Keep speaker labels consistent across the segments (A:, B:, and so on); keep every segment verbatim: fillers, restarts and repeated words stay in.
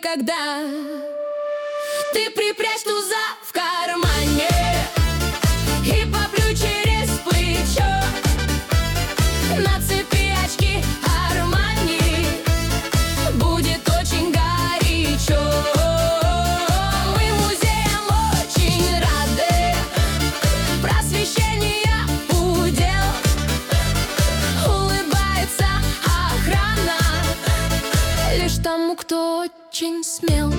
A: никогда. Ты припрячь туза в кармане и поплюй через плечо. Нацепи очки Армани, будет очень горячо. Мы музеям очень рады, просвещение удел. Улыбается охрана лишь тому, кто очень смел.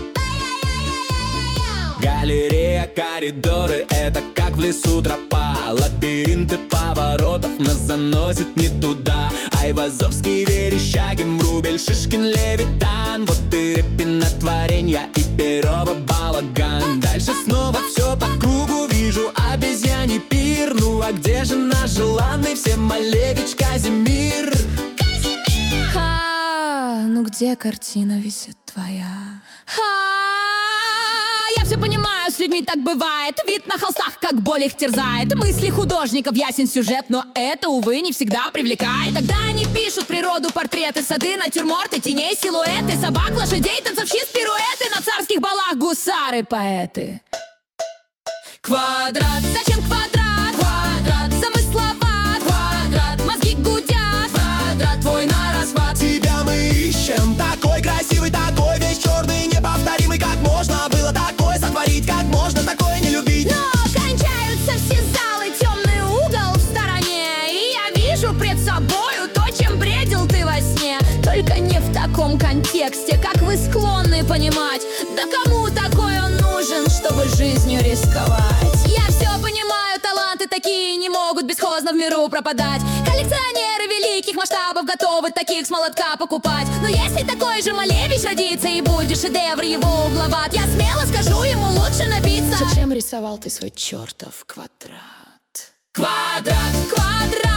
B: Галерея, коридоры, это как в лесу тропа. Лабиринты поворотов нас заносит не туда. Айвазовский, Верещагин, Врубель, Шишкин, Левитан. Вот и Репина творенья, и Перова балаган. Дальше снова все по кругу, вижу обезьяний пир. Ну а где же наш желанный всем Олегович Казимир?
A: Казимир! Ха, ну где картина висит твоя? Ха! Я все понимаю, с людьми так бывает. Вид на холстах, как боль их терзает. Мысли художников, ясен сюжет, но это, увы, не всегда привлекает. Тогда они пишут природу, портреты, сады, натюрморты, теней, силуэты, собак, лошадей, танцовщиц, пируэты. На царских балах гусары, поэты. Квадрат, зачем квадрат? Квадрат, замысловат. Квадрат, мозги гудят. Квадрат, твой на расхват.
B: Тебя мы ищем, такой красивый, такой весь черный, неповторимый, как можно было такое сотворить, как можно такое не любить.
A: Но кончаются все залы, темный угол в стороне, и я вижу пред собою то, чем бредил ты во сне. Только не в таком контексте, как вы склонны понимать. Да кому такой он нужен, чтобы жизнью рисковать? Я все понимаю, таланты такие не могут бесхозно в миру пропадать. Коллекционеры великих масштабов готовы таких с молотка покупать. Но если такой же Малевич родится и будет шедевр его угловат, я смело скажу ему, лучше набиться.
C: Зачем рисовал ты свой чертов квадрат?
A: Квадрат, квадрат.